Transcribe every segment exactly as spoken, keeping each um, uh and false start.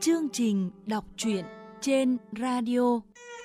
Chương trình đọc truyện trên radio.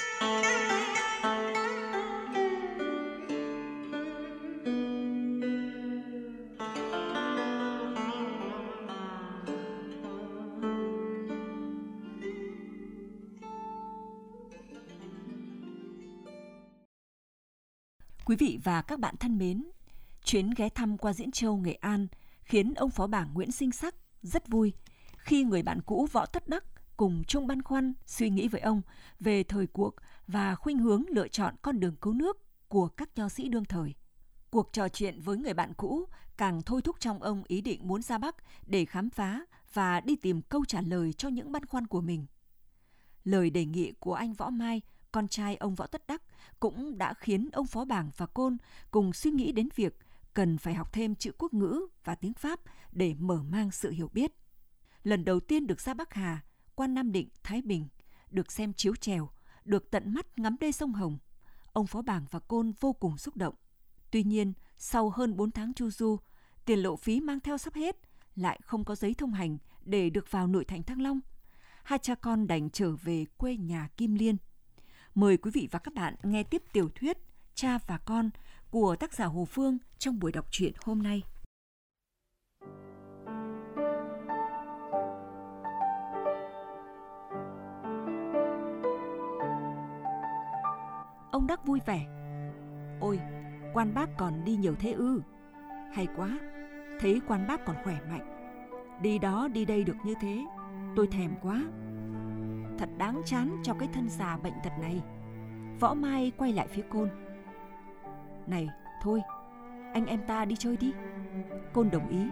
Quý vị và các bạn thân mến, chuyến ghé thăm qua Diễn Châu, Nghệ An khiến ông Phó Bảng Nguyễn Sinh Sắc rất vui khi người bạn cũ Võ Tất Đắc cùng chung băn khoăn suy nghĩ với ông về thời cuộc và khuynh hướng lựa chọn con đường cứu nước của các nho sĩ đương thời. Cuộc trò chuyện với người bạn cũ càng thôi thúc trong ông ý định muốn ra Bắc để khám phá và đi tìm câu trả lời cho những băn khoăn của mình. Lời đề nghị của anh Võ Mai, con trai ông Võ Tất Đắc, cũng đã khiến ông Phó Bảng và Côn cùng suy nghĩ đến việc cần phải học thêm chữ quốc ngữ và tiếng Pháp để mở mang sự hiểu biết. Lần đầu tiên được ra Bắc Hà, qua Nam Định, Thái Bình, được xem chiếu chèo, được tận mắt ngắm đê sông Hồng, ông Phó Bảng và Côn vô cùng xúc động. Tuy nhiên, sau hơn bốn tháng chu du, tiền lộ phí mang theo sắp hết, lại không có giấy thông hành để được vào nội thành Thăng Long. Hai cha con đành trở về quê nhà Kim Liên. Mời quý vị và các bạn nghe tiếp tiểu thuyết Cha và Con của tác giả Hồ Phương trong buổi đọc truyện hôm nay. Ông Đắc vui vẻ. Ôi, quan bác còn đi nhiều thế ư? Hay quá, thấy quan bác còn khỏe mạnh. Đi đó đi đây được như thế, tôi thèm quá. Thật đáng chán cho cái thân già bệnh tật này. Võ Mai quay lại phía Côn. Này, thôi, anh em ta đi chơi đi. Côn đồng ý.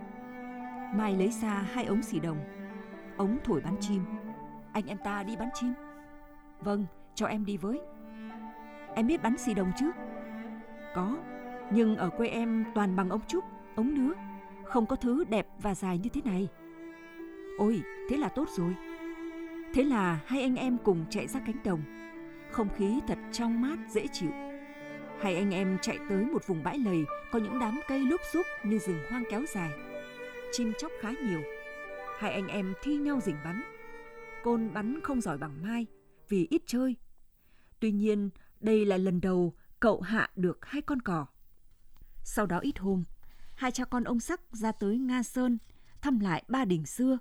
Mai lấy ra hai ống xì đồng, ống thổi bắn chim. Anh em ta đi bắn chim. Vâng, cho em đi với. Em biết bắn xì đồng chứ? Có, nhưng ở quê em toàn bằng ống trúc, ống nứa, không có thứ đẹp và dài như thế này. Ôi, thế là tốt rồi. Thế là hai anh em cùng chạy ra cánh đồng. Không khí thật trong mát dễ chịu. Hai anh em chạy tới một vùng bãi lầy có những đám cây lúp xúp như rừng hoang kéo dài. Chim chóc khá nhiều. Hai anh em thi nhau rình bắn. Côn bắn không giỏi bằng Mai vì ít chơi. Tuy nhiên, đây là lần đầu cậu hạ được hai con cò. Sau đó ít hôm, hai cha con ông Sắc ra tới Nga Sơn thăm lại ba đình xưa.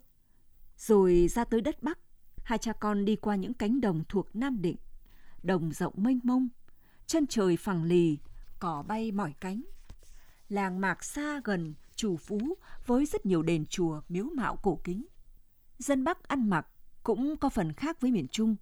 Rồi ra tới đất Bắc, hai cha con đi qua những cánh đồng thuộc Nam Định. Đồng rộng mênh mông, chân trời phẳng lì, cỏ bay mỏi cánh. Làng mạc xa gần, trù phú với rất nhiều đền chùa miếu mạo cổ kính. Dân Bắc ăn mặc cũng có phần khác với miền Trung.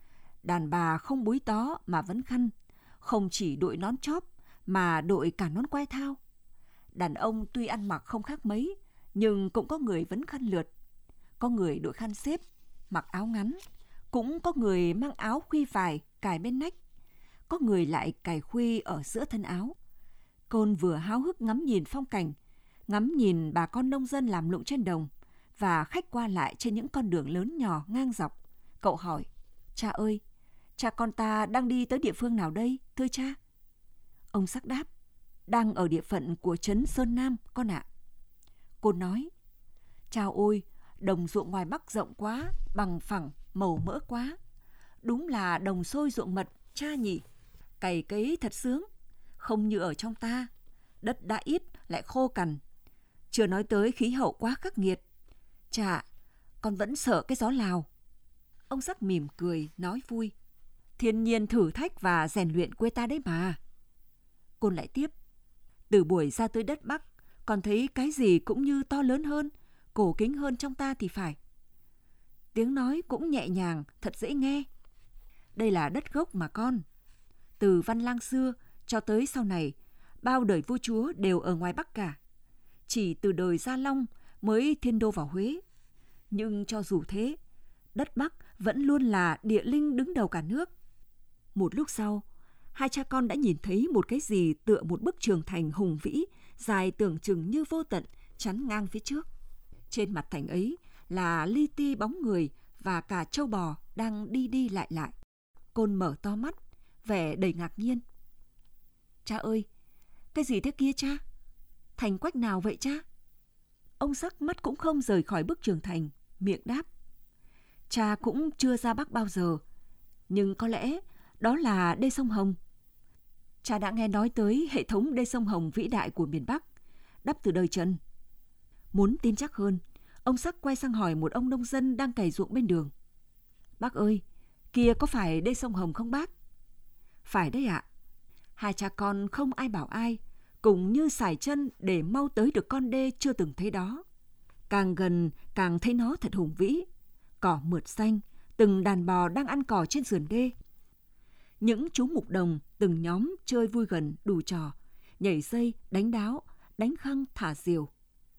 Đàn bà không búi tó mà vẫn khăn, không chỉ đội nón chóp mà đội cả nón quai thao. Đàn ông tuy ăn mặc không khác mấy, nhưng cũng có người vẫn khăn lượt. Có người đội khăn xếp, mặc áo ngắn. Cũng có người mang áo khuy vải cài bên nách. Có người lại cài khuy ở giữa thân áo. Côn vừa háo hức ngắm nhìn phong cảnh, ngắm nhìn bà con nông dân làm lụng trên đồng và khách qua lại trên những con đường lớn nhỏ ngang dọc. Cậu hỏi, cha ơi, cha con ta đang đi tới địa phương nào đây, thưa cha? Ông Sắc đáp, đang ở địa phận của trấn Sơn Nam, con ạ. Côn nói, chao ôi, đồng ruộng ngoài Bắc rộng quá, bằng phẳng, màu mỡ quá. Đúng là đồng xôi ruộng mật, cha nhỉ. Cày cấy thật sướng, không như ở trong ta. Đất đã ít, lại khô cằn. Chưa nói tới khí hậu quá khắc nghiệt. Chà, con vẫn sợ cái gió Lào. Ông Sắc mỉm cười, nói vui. Thiên nhiên thử thách và rèn luyện quê ta đấy mà. Côn lại tiếp. Từ buổi ra tới đất Bắc, con thấy cái gì cũng như to lớn hơn, cổ kính hơn trong ta thì phải. Tiếng nói cũng nhẹ nhàng, thật dễ nghe. Đây là đất gốc mà con. Từ Văn Lang xưa cho tới sau này, bao đời vua chúa đều ở ngoài Bắc cả. Chỉ từ đời Gia Long mới thiên đô vào Huế. Nhưng cho dù thế, đất Bắc vẫn luôn là địa linh đứng đầu cả nước. Một lúc sau, hai cha con đã nhìn thấy một cái gì tựa một bức tường thành hùng vĩ, dài tưởng chừng như vô tận, chắn ngang phía trước. Trên mặt thành ấy là li ti bóng người và cả trâu bò đang đi đi lại lại. Côn mở to mắt, vẻ đầy ngạc nhiên. Cha ơi, cái gì thế kia cha? Thành quách nào vậy cha? Ông Sắc mắt cũng không rời khỏi bức tường thành, miệng đáp. Cha cũng chưa ra Bắc bao giờ, nhưng có lẽ đó là đê sông Hồng. Cha đã nghe nói tới hệ thống đê sông Hồng vĩ đại của miền Bắc, đắp từ đời Trần. Muốn tin chắc hơn, ông Sắc quay sang hỏi một ông nông dân đang cày ruộng bên đường. Bác ơi, kia có phải đê sông Hồng không bác? Phải đấy ạ. Hai cha con không ai bảo ai, cùng như sải chân để mau tới được con đê chưa từng thấy đó. Càng gần càng thấy nó thật hùng vĩ. Cỏ mượt xanh, từng đàn bò đang ăn cỏ trên sườn đê. Những chú mục đồng từng nhóm chơi vui gần đủ trò, nhảy dây, đánh đáo, đánh khăng, thả diều.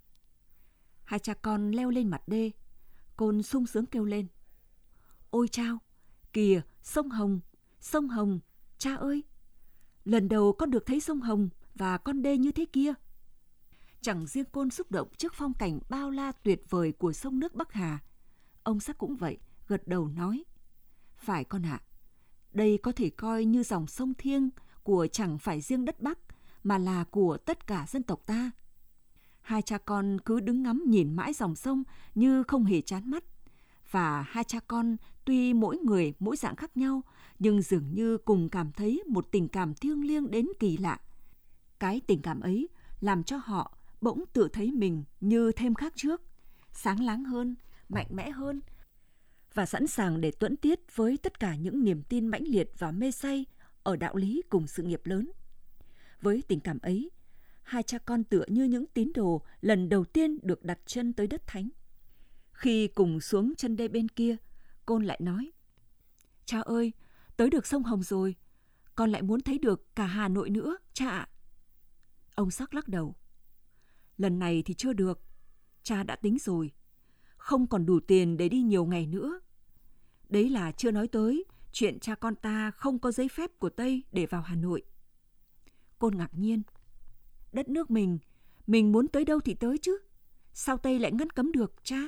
Hai cha con leo lên mặt đê, Côn sung sướng kêu lên. Ôi chao, kìa, sông Hồng, sông Hồng, cha ơi! Lần đầu con được thấy sông Hồng và con đê như thế kia. Chẳng riêng Côn xúc động trước phong cảnh bao la tuyệt vời của sông nước Bắc Hà. Ông Sắc cũng vậy, gật đầu nói. Phải con ạ, đây có thể coi như dòng sông thiêng của chẳng phải riêng đất Bắc, mà là của tất cả dân tộc ta. Hai cha con cứ đứng ngắm nhìn mãi dòng sông như không hề chán mắt. Và hai cha con tuy mỗi người mỗi dạng khác nhau, nhưng dường như cùng cảm thấy một tình cảm thiêng liêng đến kỳ lạ. Cái tình cảm ấy làm cho họ bỗng tự thấy mình như thêm khác trước, sáng láng hơn, mạnh mẽ hơn, và sẵn sàng để tuẫn tiết với tất cả những niềm tin mãnh liệt và mê say ở đạo lý cùng sự nghiệp lớn. Với tình cảm ấy, hai cha con tựa như những tín đồ lần đầu tiên được đặt chân tới đất thánh. Khi cùng xuống chân đê bên kia, Côn lại nói. Cha ơi, tới được sông Hồng rồi, con lại muốn thấy được cả Hà Nội nữa, cha ạ. Ông Sắc lắc đầu. Lần này thì chưa được, cha đã tính rồi. Không còn đủ tiền để đi nhiều ngày nữa. Đấy là chưa nói tới chuyện cha con ta không có giấy phép của Tây để vào Hà Nội. Côn ngạc nhiên. Đất nước mình, mình muốn tới đâu thì tới chứ. Sao Tây lại ngăn cấm được, cha?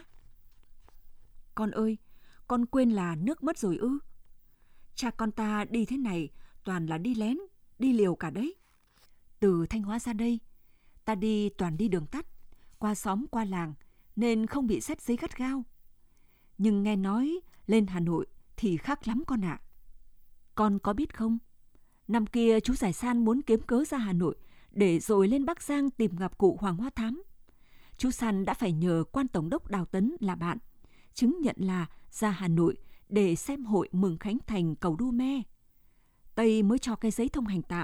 Con ơi, con quên là nước mất rồi ư? Cha con ta đi thế này toàn là đi lén, đi liều cả đấy. Từ Thanh Hóa ra đây, ta đi toàn đi đường tắt, qua xóm qua làng, nên không bị xét giấy gắt gao. Nhưng nghe nói lên Hà Nội thì khác lắm con ạ. À. Con có biết không, năm kia chú Giải San muốn kiếm cớ ra Hà Nội để rồi lên Bắc Giang tìm gặp cụ Hoàng Hoa Thám. Chú San đã phải nhờ quan tổng đốc Đào Tấn là bạn, chứng nhận là ra Hà Nội để xem hội mừng khánh thành cầu Đu Me. Tây mới cho cái giấy thông hành tạm.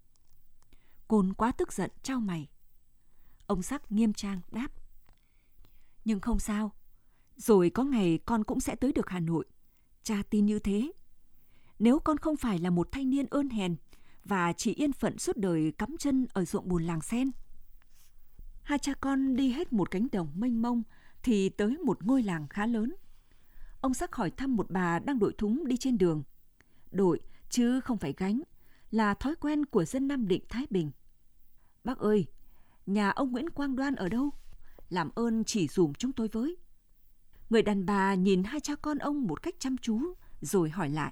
Côn quá tức giận trao mày. Ông Sắc nghiêm trang đáp. Nhưng không sao, rồi có ngày con cũng sẽ tới được Hà Nội. Cha tin như thế. Nếu con không phải là một thanh niên ơn hèn và chỉ yên phận suốt đời cắm chân ở ruộng bùn làng sen. Hai cha con đi hết một cánh đồng mênh mông thì tới một ngôi làng khá lớn. Ông Sắc hỏi thăm một bà đang đội thúng đi trên đường. Đội chứ không phải gánh, là thói quen của dân Nam Định Thái Bình. Bác ơi, nhà ông Nguyễn Quang Đoan ở đâu? Làm ơn chỉ dùm chúng tôi với. Người đàn bà nhìn hai cha con ông một cách chăm chú, rồi hỏi lại.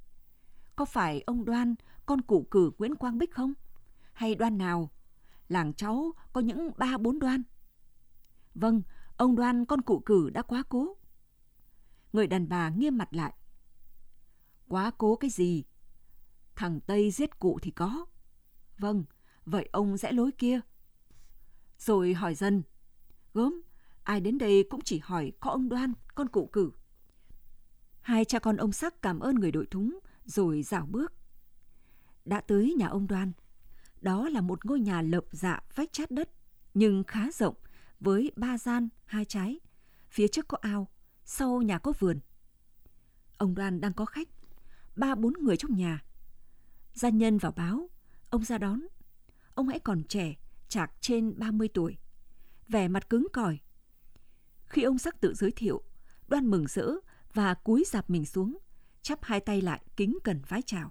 Có phải ông Đoan, con cụ cử Nguyễn Quang Bích không? Hay Đoan nào? Làng cháu có những ba bốn Đoan. Vâng, ông Đoan con cụ cử đã quá cố. Người đàn bà nghiêm mặt lại. Quá cố cái gì? Thằng Tây giết cụ thì có. Vâng, vậy ông rẽ lối kia. Rồi hỏi dần. Gớm, ai đến đây cũng chỉ hỏi có ông Đoan, con cụ cử. Hai cha con ông Sắc cảm ơn người đội thúng, rồi rảo bước. Đã tới nhà ông Đoan. Đó là một ngôi nhà lợp dạ vách chát đất, nhưng khá rộng, với ba gian, hai trái. Phía trước có ao, sau nhà có vườn. Ông Đoan đang có khách, ba bốn người trong nhà. Gia nhân vào báo, ông ra đón. Ông hãy còn trẻ, chạc trên ba mươi tuổi, vẻ mặt cứng cỏi. Khi ông Sắc tự giới thiệu, Đoan mừng rỡ và cúi rạp mình xuống, chắp hai tay lại kính cẩn vái chào.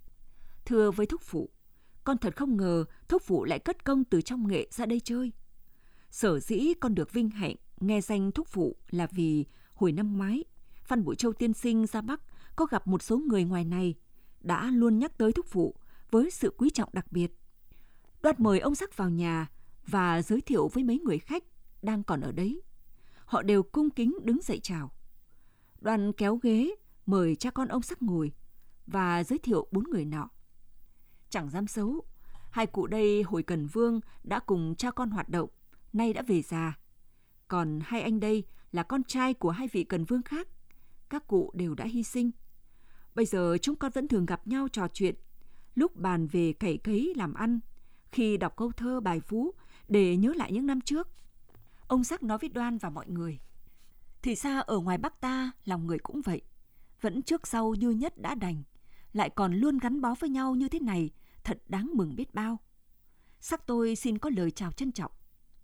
Thưa với thúc phụ, con thật không ngờ thúc phụ lại cất công từ trong nghệ ra đây chơi. Sở dĩ con được vinh hạnh nghe danh thúc phụ là vì hồi năm ngoái, Phan Bội Châu tiên sinh ra Bắc có gặp một số người ngoài này, đã luôn nhắc tới thúc phụ với sự quý trọng đặc biệt. Đoan mời ông Sắc vào nhà và giới thiệu với mấy người khách đang còn ở đấy. Họ đều cung kính đứng dậy chào. Đoàn kéo ghế, mời cha con ông Sắc ngồi và giới thiệu bốn người nọ. Chẳng dám xấu, hai cụ đây hồi Cần Vương đã cùng cha con hoạt động, nay đã về già. Còn hai anh đây là con trai của hai vị Cần Vương khác, các cụ đều đã hy sinh. Bây giờ chúng con vẫn thường gặp nhau trò chuyện, lúc bàn về cày cấy làm ăn, khi đọc câu thơ bài phú để nhớ lại những năm trước. Ông Sắc nói với Đoan và mọi người: thì ra ở ngoài Bắc ta, lòng người cũng vậy, vẫn trước sau như nhất đã đành, lại còn luôn gắn bó với nhau như thế này, thật đáng mừng biết bao. Sắc tôi xin có lời chào trân trọng.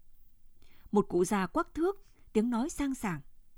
Một cụ già quắc thước, tiếng nói sang sảng: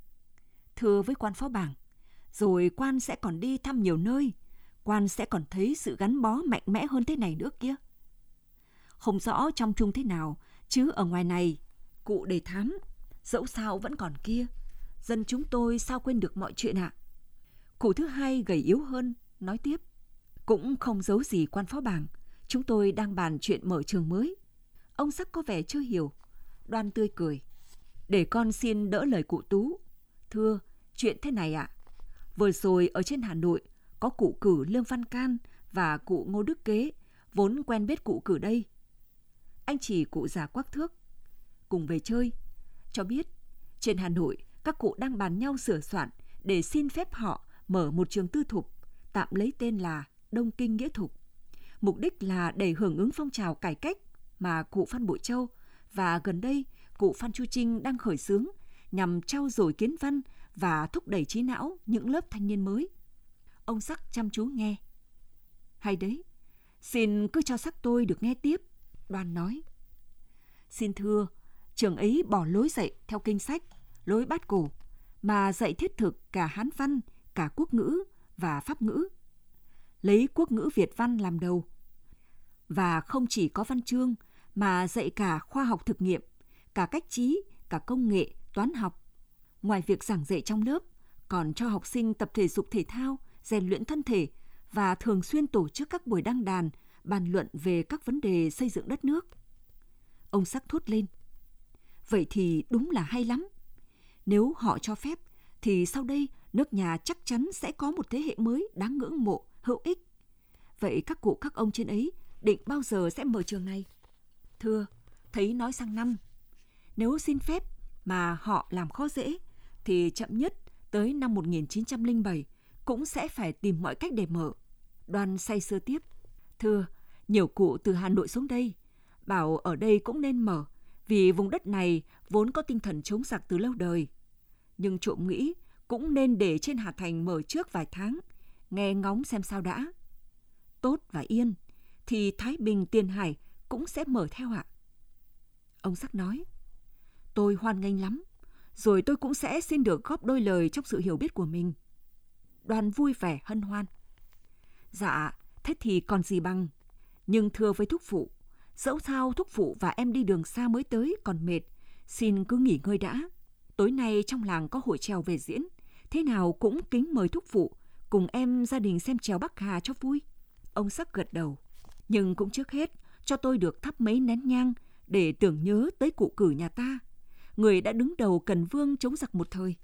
thưa với quan phó bảng, rồi quan sẽ còn đi thăm nhiều nơi, quan sẽ còn thấy sự gắn bó mạnh mẽ hơn thế này nữa kia. Không rõ trong chung thế nào, chứ ở ngoài này, cụ đề thám, dẫu sao vẫn còn kia. Dân chúng tôi sao quên được mọi chuyện ạ? À? Cụ thứ hai gầy yếu hơn, nói tiếp: cũng không giấu gì quan phó bảng, chúng tôi đang bàn chuyện mở trường mới. Ông Sắc có vẻ chưa hiểu. Đoan tươi cười: để con xin đỡ lời cụ Tú. Thưa, chuyện thế này ạ. À, vừa rồi ở trên Hà Nội có cụ Cử Lương Văn Can và cụ Ngô Đức Kế, vốn quen biết cụ Cử đây. Anh chỉ cụ già quắc thước. Cùng về chơi, cho biết trên Hà Nội các cụ đang bàn nhau sửa soạn để xin phép họ mở một trường tư thục, tạm lấy tên là Đông Kinh Nghĩa Thục. Mục đích là để hưởng ứng phong trào cải cách mà cụ Phan Bội Châu và gần đây cụ Phan Chu Trinh đang khởi xướng, nhằm trau dồi kiến văn và thúc đẩy trí não những lớp thanh niên mới. Ông Sắc chăm chú nghe. Hay đấy, xin cứ cho Sắc tôi được nghe tiếp. Đoan nói: xin thưa, trường ấy bỏ lối dạy theo kinh sách, lối bát cổ, mà dạy thiết thực cả Hán văn, cả quốc ngữ và pháp ngữ. Lấy quốc ngữ Việt văn làm đầu. Và không chỉ có văn chương, mà dạy cả khoa học thực nghiệm, cả cách trí, cả công nghệ, toán học. Ngoài việc giảng dạy trong lớp, còn cho học sinh tập thể dục thể thao, rèn luyện thân thể và thường xuyên tổ chức các buổi đăng đàn, bàn luận về các vấn đề xây dựng đất nước. Ông Sắc thốt lên: vậy thì đúng là hay lắm. Nếu họ cho phép, thì sau đây nước nhà chắc chắn sẽ có một thế hệ mới đáng ngưỡng mộ, hữu ích. Vậy các cụ các ông trên ấy định bao giờ sẽ mở trường này? Thưa, thấy nói sang năm. Nếu xin phép mà họ làm khó dễ, thì chậm nhất tới năm một nghìn chín trăm lẻ bảy cũng sẽ phải tìm mọi cách để mở. Đoan say sưa tiếp: thưa, nhiều cụ từ Hà Nội xuống đây, bảo ở đây cũng nên mở, vì vùng đất này vốn có tinh thần chống giặc từ lâu đời. Nhưng trộm nghĩ cũng nên để trên Hà Thành mở trước vài tháng, nghe ngóng xem sao đã. Tốt và yên, thì Thái Bình, Tiền Hải cũng sẽ mở theo ạ. Ông Sắc nói: tôi hoan nghênh lắm, rồi tôi cũng sẽ xin được góp đôi lời trong sự hiểu biết của mình. Đoàn vui vẻ hân hoan: dạ, thế thì còn gì bằng. Nhưng thưa với thúc phụ, dẫu sao thúc phụ và em đi đường xa mới tới còn mệt, xin cứ nghỉ ngơi đã. Tối nay trong làng có hội chèo về diễn, thế nào cũng kính mời thúc phụ cùng em gia đình xem chèo Bắc Hà cho vui. Ông Sắc gật đầu: nhưng cũng trước hết cho tôi được thắp mấy nén nhang để tưởng nhớ tới cụ Cử nhà ta, người đã đứng đầu Cần Vương chống giặc một thời.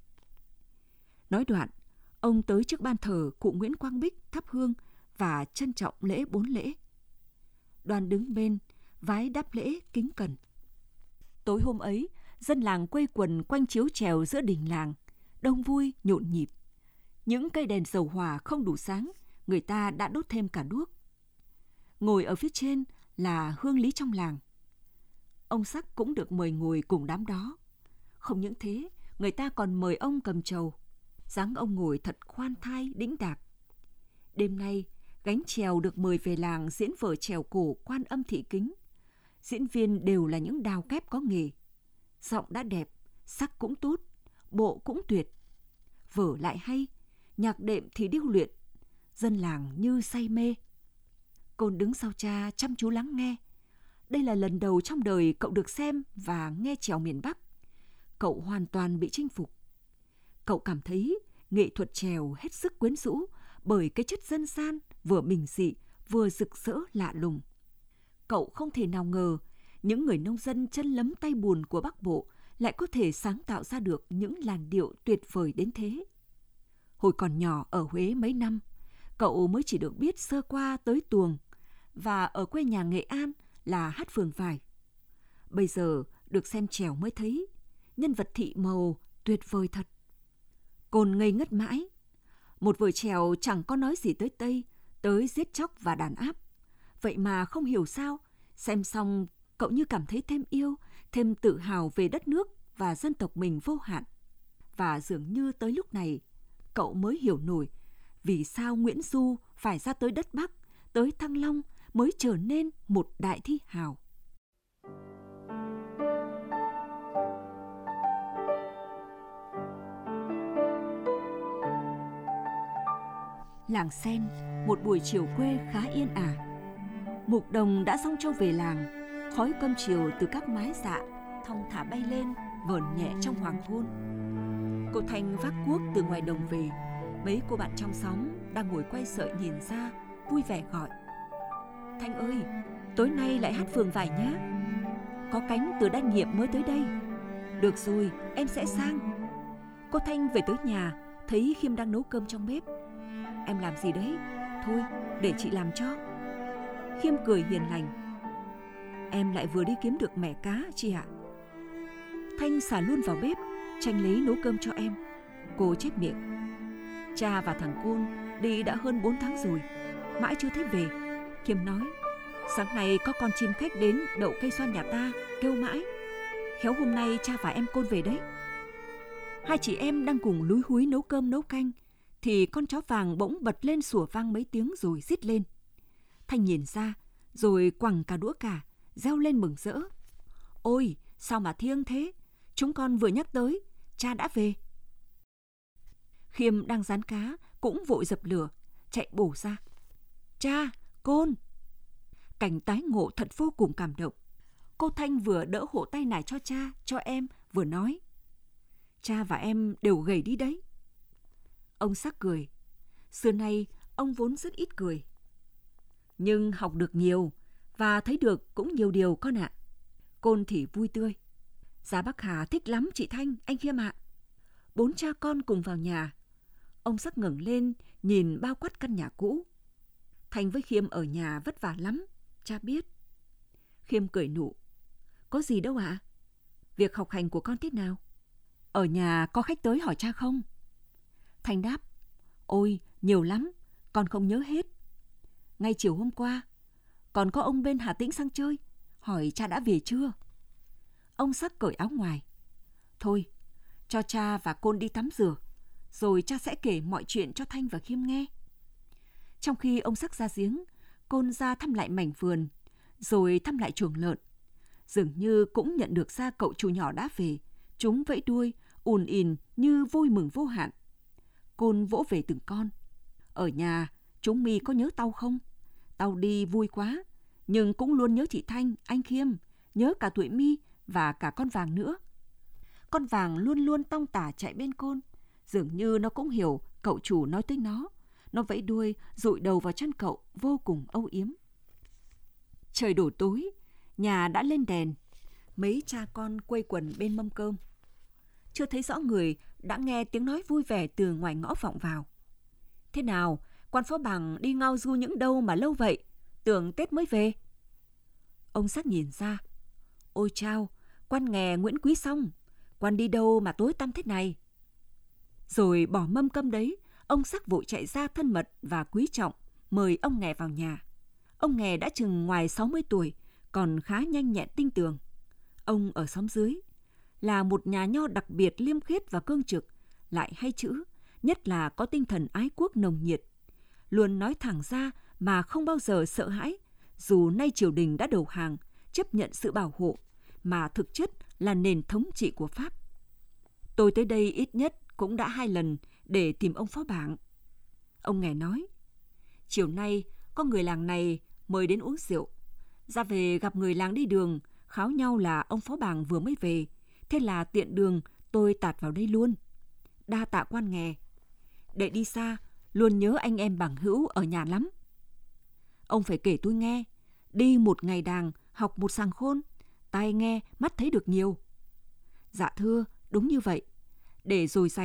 Nói đoạn, ông tới trước ban thờ cụ Nguyễn Quang Bích thắp hương và trân trọng lễ bốn lễ. Đoàn đứng bên, vái đáp lễ kính cẩn. Tối hôm ấy, dân làng quây quần quanh chiếu chèo giữa đình làng, đông vui nhộn nhịp. Những cây đèn dầu hỏa không đủ sáng, người ta đã đốt thêm cả đuốc. Ngồi ở phía trên là hương lý trong làng. Ông Sắc cũng được mời ngồi cùng đám đó. Không những thế, người ta còn mời ông cầm trầu. Dáng ông ngồi thật khoan thai, đĩnh đạc. Đêm nay, gánh chèo được mời về làng diễn vở chèo cổ Quan Âm Thị Kính. Diễn viên đều là những đào kép có nghề. Giọng đã đẹp, sắc cũng tốt, bộ cũng tuyệt. Vở lại hay, nhạc đệm thì điêu luyện. Dân làng như say mê. Côn đứng sau cha chăm chú lắng nghe. Đây là lần đầu trong đời cậu được xem và nghe chèo miền Bắc. Cậu hoàn toàn bị chinh phục. Cậu cảm thấy nghệ thuật chèo hết sức quyến rũ bởi cái chất dân gian vừa bình dị vừa rực rỡ lạ lùng. Cậu không thể nào ngờ những người nông dân chân lấm tay bùn của Bắc Bộ lại có thể sáng tạo ra được những làn điệu tuyệt vời đến thế. Hồi còn nhỏ ở Huế mấy năm, cậu mới chỉ được biết sơ qua tới tuồng, và ở quê nhà Nghệ An là hát phường vải. Bây giờ được xem chèo mới thấy, nhân vật thị màu tuyệt vời thật. Côn ngây ngất mãi. Một vở chèo chẳng có nói gì tới Tây, tới giết chóc và đàn áp. Vậy mà không hiểu sao, xem xong cậu như cảm thấy thêm yêu, thêm tự hào về đất nước và dân tộc mình vô hạn. Và dường như tới lúc này, cậu mới hiểu nổi vì sao Nguyễn Du phải ra tới đất Bắc, tới Thăng Long mới trở nên một đại thi hào. Làng Sen, một buổi chiều quê khá yên ả. Mục đồng đã xong trâu về làng, khói cơm chiều từ các mái dạ thong thả bay lên, vờn nhẹ trong hoàng hôn. Cô Thanh vác cuốc từ ngoài đồng về, mấy cô bạn trong xóm đang ngồi quay sợi nhìn ra, vui vẻ gọi: Thanh ơi, tối nay lại hát phường vải nhé. Có cánh từ Đan Nhiệm mới tới đây. Được rồi, em sẽ sang. Cô Thanh về tới nhà, thấy Khiêm đang nấu cơm trong bếp. Em làm gì đấy? Thôi, để chị làm cho. Khiêm cười hiền lành. Em lại vừa đi kiếm được mẻ cá, chị ạ. Thanh xả luôn vào bếp, tranh lấy nấu cơm cho em. Cô chép miệng. Cha và thằng Côn đi đã hơn bốn tháng rồi, mãi chưa thấy về. Khiêm nói, sáng nay có con chim khách đến đậu cây xoan nhà ta, kêu mãi. Khéo hôm nay cha và em Côn về đấy. Hai chị em đang cùng lúi húi nấu cơm nấu canh, thì con chó vàng bỗng bật lên sủa vang mấy tiếng rồi rít lên. Thanh nhìn ra, rồi quẳng cả đũa cả, reo lên mừng rỡ. Ôi, sao mà thiêng thế? Chúng con vừa nhắc tới, cha đã về. Khiêm đang rán cá, cũng vội dập lửa, chạy bổ ra. Cha, Côn! Cảnh tái ngộ thật vô cùng cảm động. Cô Thanh vừa đỡ hộ tay nải cho cha, cho em, vừa nói. Cha và em đều gầy đi đấy. Ông Sắc cười. Xưa nay, ông vốn rất ít cười. Nhưng học được nhiều, và thấy được cũng nhiều điều con ạ. Côn thì vui tươi. Dạ bác Hà thích lắm chị Thanh, anh Khiêm ạ. Bốn cha con cùng vào nhà. Ông Sắc ngẩng lên, nhìn bao quát căn nhà cũ. Thanh với Khiêm ở nhà vất vả lắm, cha biết. Khiêm cười nụ. Có gì đâu ạ? Việc học hành của con thế nào? Ở nhà có khách tới hỏi cha không? Thanh đáp. Ôi, nhiều lắm, con không nhớ hết. Ngay chiều hôm qua, còn có ông bên Hà Tĩnh sang chơi, hỏi cha đã về chưa? Ông Sắc cởi áo ngoài. Thôi, cho cha và Côn đi tắm rửa, rồi cha sẽ kể mọi chuyện cho Thanh và Khiêm nghe. Trong khi ông Sắc ra giếng, Côn ra thăm lại mảnh vườn, rồi thăm lại chuồng lợn. Dường như cũng nhận được ra cậu chủ nhỏ đã về, chúng vẫy đuôi, ùn ìn như vui mừng vô hạn. Côn vỗ về từng con. Ở nhà, chúng mi có nhớ tao không? Tao đi vui quá, nhưng cũng luôn nhớ chị Thanh, anh Khiêm, nhớ cả tụi mi và cả con Vàng nữa. Con Vàng luôn luôn tong tả chạy bên Côn, dường như nó cũng hiểu cậu chủ nói tới nó. Nó vẫy đuôi, dụi đầu vào chân cậu, vô cùng âu yếm. Trời đổ tối, nhà đã lên đèn. Mấy cha con quây quần bên mâm cơm. Chưa thấy rõ người, đã nghe tiếng nói vui vẻ từ ngoài ngõ vọng vào. Thế nào, quan phó Bằng đi ngao du những đâu mà lâu vậy? Tưởng Tết mới về. Ông Sắc nhìn ra. Ôi chao, quan nghè Nguyễn Quý Song, quan đi đâu mà tối tăm thế này? Rồi bỏ mâm cơm đấy, ông Sắc vội chạy ra thân mật và quý trọng, mời ông nghè vào nhà. Ông nghè đã chừng ngoài sáu mươi tuổi, còn khá nhanh nhẹn tinh tường. Ông ở xóm dưới, là một nhà nho đặc biệt liêm khiết và cương trực, lại hay chữ, nhất là có tinh thần ái quốc nồng nhiệt. Luôn nói thẳng ra mà không bao giờ sợ hãi, dù nay triều đình đã đầu hàng, chấp nhận sự bảo hộ, mà thực chất là nền thống trị của Pháp. Tôi tới đây ít nhất cũng đã hai lần để tìm ông phó Bảng. Ông nghè nói, chiều nay có người làng này mời đến uống rượu. Ra về gặp người làng đi đường, kháo nhau là ông phó Bảng vừa mới về, thế là tiện đường tôi tạt vào đây luôn. Đa tạ quan nghè. Để đi xa, luôn nhớ anh em bằng hữu ở nhà lắm. Ông phải kể tôi nghe, đi một ngày đàng, học một sàng khôn, tai nghe, mắt thấy được nhiều. Dạ thưa, đúng như vậy. Để rồi rảnh,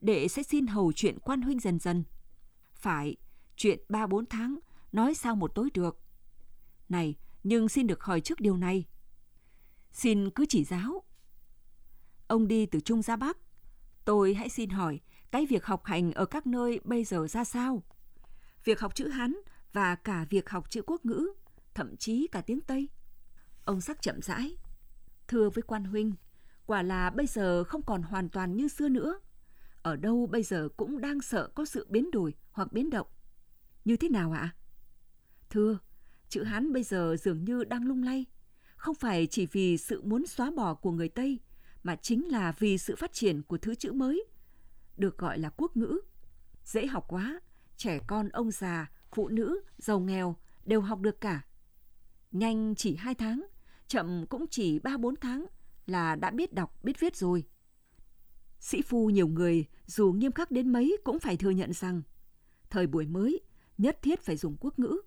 đệ sẽ xin hầu chuyện quan huynh dần dần. Phải, chuyện ba bốn tháng, nói sao một tối được. Này, nhưng xin được hỏi trước điều này. Xin cứ chỉ giáo. Ông đi từ Trung ra Bắc. Tôi hãy xin hỏi, cái việc học hành ở các nơi bây giờ ra sao? Việc học chữ Hán và cả việc học chữ quốc ngữ, thậm chí cả tiếng Tây. Ông Sắc chậm rãi. Thưa với quan huynh, quả là bây giờ không còn hoàn toàn như xưa nữa. Ở đâu bây giờ cũng đang sợ có sự biến đổi hoặc biến động. Như thế nào ạ? Thưa, chữ Hán bây giờ dường như đang lung lay. Không phải chỉ vì sự muốn xóa bỏ của người Tây, mà chính là vì sự phát triển của thứ chữ mới, được gọi là quốc ngữ. Dễ học quá, trẻ con, ông già, phụ nữ, giàu nghèo đều học được cả. Nhanh chỉ hai tháng, chậm cũng chỉ ba bốn tháng là đã biết đọc, biết viết rồi. Sĩ phu nhiều người, dù nghiêm khắc đến mấy cũng phải thừa nhận rằng thời buổi mới nhất thiết phải dùng quốc ngữ.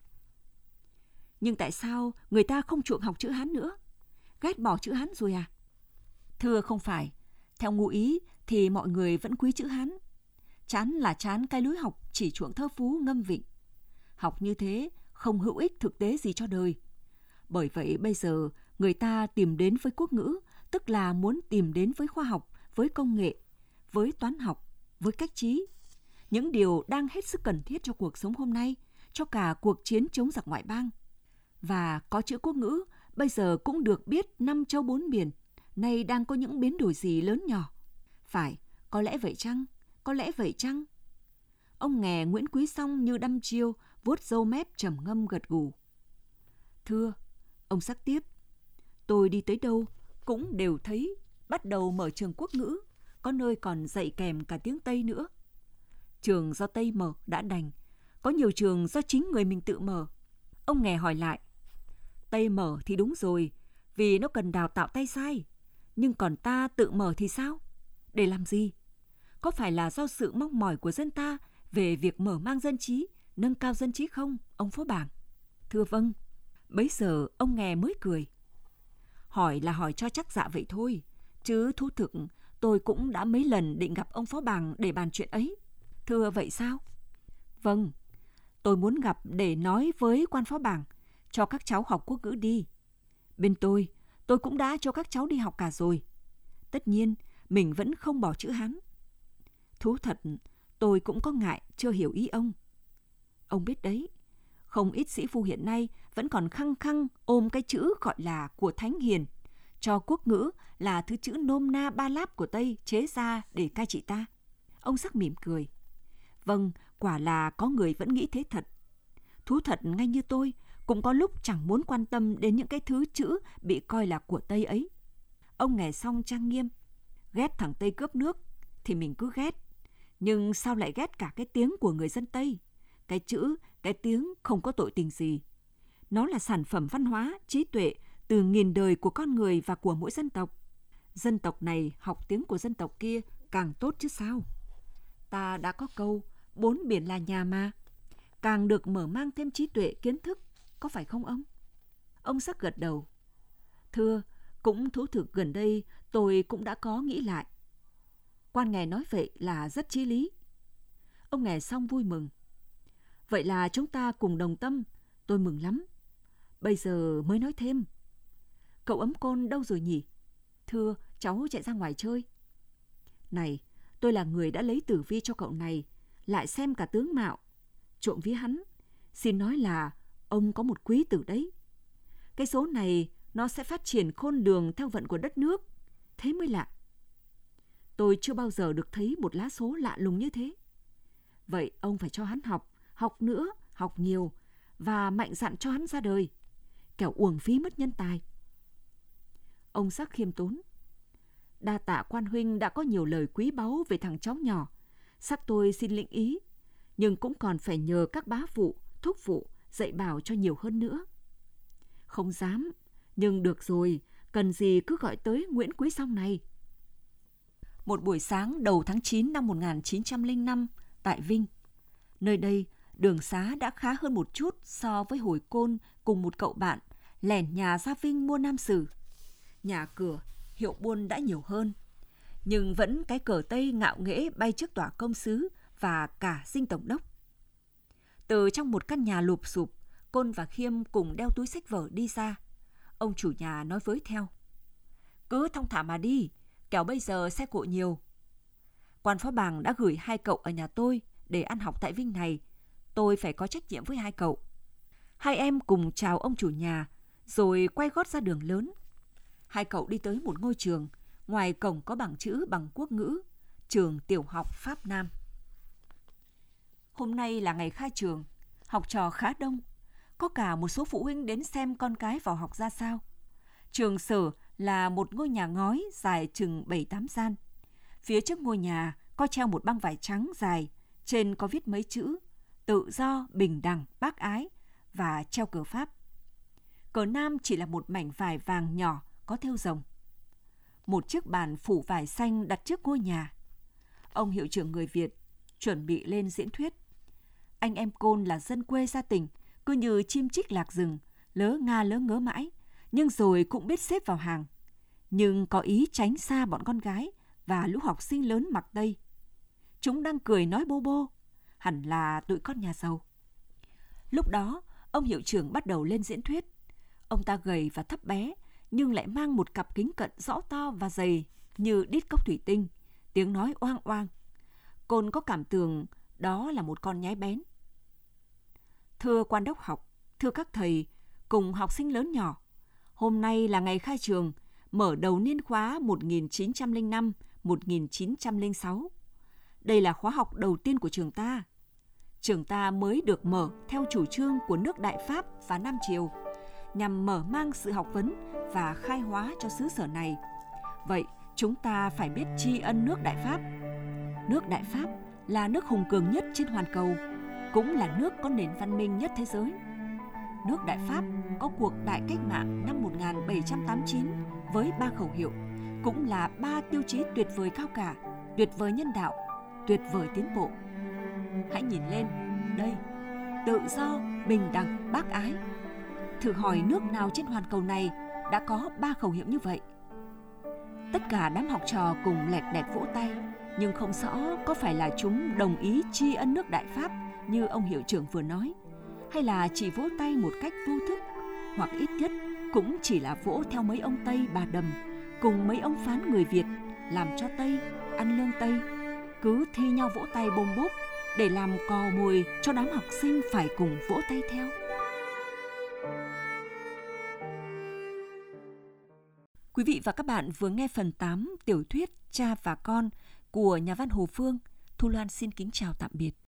Nhưng tại sao người ta không chuộng học chữ Hán nữa? Ghét bỏ chữ Hán rồi à? Thưa không phải, theo ngụ ý thì mọi người vẫn quý chữ Hán. Chán là chán cái lối học chỉ chuộng thơ phú ngâm vịnh. Học như thế không hữu ích thực tế gì cho đời. Bởi vậy bây giờ người ta tìm đến với quốc ngữ, tức là muốn tìm đến với khoa học, với công nghệ, với toán học, với cách trí. Những điều đang hết sức cần thiết cho cuộc sống hôm nay, cho cả cuộc chiến chống giặc ngoại bang. Và có chữ quốc ngữ, bây giờ cũng được biết năm châu bốn biển, nay đang có những biến đổi gì lớn nhỏ. Phải, có lẽ vậy chăng? Có lẽ vậy chăng? Ông nghe Nguyễn Quý Song như đăm chiêu, vuốt râu mép trầm ngâm gật gù. Thưa, ông Sắc tiếp, tôi đi tới đâu cũng đều thấy bắt đầu mở trường quốc ngữ, có nơi còn dạy kèm cả tiếng Tây nữa. Trường do Tây mở đã đành, có nhiều trường do chính người mình tự mở. Ông nghe hỏi lại, Tây mở thì đúng rồi, vì nó cần đào tạo tay sai. Nhưng còn ta tự mở thì sao? Để làm gì? Có phải là do sự mong mỏi của dân ta về việc mở mang dân trí, nâng cao dân trí không, ông Phó Bảng? Thưa vâng. Bấy giờ ông nghe mới cười. Hỏi là hỏi cho chắc dạ vậy thôi, chứ thú thực tôi cũng đã mấy lần định gặp ông Phó Bảng để bàn chuyện ấy. Thưa vậy sao? Vâng, tôi muốn gặp để nói với quan Phó Bảng, cho các cháu học quốc ngữ đi. Bên tôi, tôi cũng đã cho các cháu đi học cả rồi. Tất nhiên, mình vẫn không bỏ chữ Hán. Thú thật, tôi cũng có ngại chưa hiểu ý ông. Ông biết đấy, không ít sĩ phu hiện nay vẫn còn khăng khăng ôm cái chữ gọi là của Thánh Hiền, cho quốc ngữ là thứ chữ nôm na ba láp của Tây chế ra để cai trị ta. Ông Sắc mỉm cười. Vâng, quả là có người vẫn nghĩ thế thật. Thú thật ngay như tôi, cũng có lúc chẳng muốn quan tâm đến những cái thứ chữ bị coi là của Tây ấy. Ông nghe xong trang nghiêm. Ghét thằng Tây cướp nước thì mình cứ ghét. Nhưng sao lại ghét cả cái tiếng của người dân Tây? Cái chữ, cái tiếng không có tội tình gì. Nó là sản phẩm văn hóa, trí tuệ từ nghìn đời của con người và của mỗi dân tộc. Dân tộc này học tiếng của dân tộc kia càng tốt chứ sao? Ta đã có câu, bốn biển là nhà mà. Càng được mở mang thêm trí tuệ, kiến thức, có phải không ông? Ông Sắc gật đầu. Thưa, cũng thú thực gần đây tôi cũng đã có nghĩ lại. Quan Nghè nói vậy là rất chí lý. Ông Nghè xong vui mừng. Vậy là chúng ta cùng đồng tâm, tôi mừng lắm. Bây giờ mới nói thêm. Cậu Ấm Côn đâu rồi nhỉ? Thưa, cháu chạy ra ngoài chơi. Này, tôi là người đã lấy tử vi cho cậu này, lại xem cả tướng mạo. Trộm vía hắn, xin nói là ông có một quý tử đấy. Cái số này nó sẽ phát triển khôn lường theo vận của đất nước. Thế mới lạ. Tôi chưa bao giờ được thấy một lá số lạ lùng như thế. Vậy ông phải cho hắn học, học nữa, học nhiều, và mạnh dạn cho hắn ra đời, kẻo uổng phí mất nhân tài. Ông Sắc khiêm tốn. Đa tạ quan huynh đã có nhiều lời quý báu về thằng cháu nhỏ. Sắc tôi xin lĩnh ý, nhưng cũng còn phải nhờ các bá phụ, thúc phụ dạy bảo cho nhiều hơn nữa. Không dám, nhưng được rồi, cần gì cứ gọi tới Nguyễn Quý Song này. Một buổi sáng đầu tháng chín năm một nghìn chín trăm lẻ năm tại Vinh. Nơi đây, đường xá đã khá hơn một chút so với hồi Côn cùng một cậu bạn lẻn nhà ra Vinh mua nam sử. Nhà cửa, hiệu buôn đã nhiều hơn. nhưng vẫn cái cờ Tây ngạo nghễ bay trước tòa công sứ và cả dinh tổng đốc. Từ trong một căn nhà lụp xụp, Côn và Khiêm cùng đeo túi xách vở đi ra. Ông chủ nhà nói với theo: "Cứ thong thả mà đi, kẻo bây giờ xe cộ nhiều. Quan phó bàng đã gửi hai cậu ở nhà tôi để ăn học tại Vinh này. Tôi phải có trách nhiệm với hai cậu." Hai em cùng chào ông chủ nhà, rồi quay gót ra đường lớn. Hai cậu đi tới một ngôi trường, ngoài cổng có bảng chữ bằng quốc ngữ: Trường Tiểu học Pháp Nam. Hôm nay là ngày khai trường, học trò khá đông. Có cả một số phụ huynh đến xem con cái vào học ra sao. Trường sở là một ngôi nhà ngói dài chừng bảy tám gian. Phía trước ngôi nhà có treo một băng vải trắng dài, trên có viết mấy chữ: Tự do, bình đẳng, bác ái, và treo cờ Pháp. Cờ Nam chỉ là một mảnh vải vàng nhỏ có thêu rồng. Một chiếc bàn phủ vải xanh đặt trước ngôi nhà. Ông hiệu trưởng người Việt chuẩn bị lên diễn thuyết. Anh em Côn là dân quê gia tỉnh, cứ như chim chích lạc rừng, lớ nga lớ ngớ mãi, nhưng rồi cũng biết xếp vào hàng. Nhưng có ý tránh xa bọn con gái và lũ học sinh lớn mặc Tây. Chúng đang cười nói bô bô, hẳn là tụi con nhà giàu. Lúc đó, ông hiệu trưởng bắt đầu lên diễn thuyết. Ông ta gầy và thấp bé, nhưng lại mang một cặp kính cận rõ to và dày như đít cốc thủy tinh, tiếng nói oang oang. Côn có cảm tưởng đó là một con nhái bén. Thưa quan đốc học, thưa các thầy, cùng học sinh lớn nhỏ, hôm nay là ngày khai trường, mở đầu niên khóa một nghìn chín trăm lẻ năm - một nghìn chín trăm lẻ sáu. Đây là khóa học đầu tiên của trường ta. Trường ta mới được mở theo chủ trương của nước Đại Pháp và Nam Triều, nhằm mở mang sự học vấn và khai hóa cho xứ sở này. Vậy, chúng ta phải biết tri ân nước Đại Pháp. Nước Đại Pháp là nước hùng cường nhất trên hoàn cầu, cũng là nước có nền văn minh nhất thế giới. Nước Đại Pháp có cuộc đại cách mạng năm một nghìn bảy trăm tám mươi chín với ba khẩu hiệu, cũng là ba tiêu chí tuyệt vời cao cả: tuyệt vời nhân đạo, tuyệt vời tiến bộ. Hãy nhìn lên, đây, tự do, bình đẳng, bác ái. Thử hỏi nước nào trên hoàn cầu này đã có ba khẩu hiệu như vậy? Tất cả đám học trò cùng lẹt đẹt vỗ tay, nhưng không rõ có phải là chúng đồng ý tri ân nước Đại Pháp như ông hiệu trưởng vừa nói, hay là chỉ vỗ tay một cách vô thức, hoặc ít nhất cũng chỉ là vỗ theo mấy ông Tây bà Đầm cùng mấy ông phán người Việt làm cho Tây ăn lương Tây, cứ thi nhau vỗ tay bôm bốp để làm cò mồi cho đám học sinh phải cùng vỗ tay theo. Quý vị và các bạn vừa nghe phần tám tiểu thuyết Cha và Con của nhà văn Hồ Phương. Thu Loan xin kính chào tạm biệt.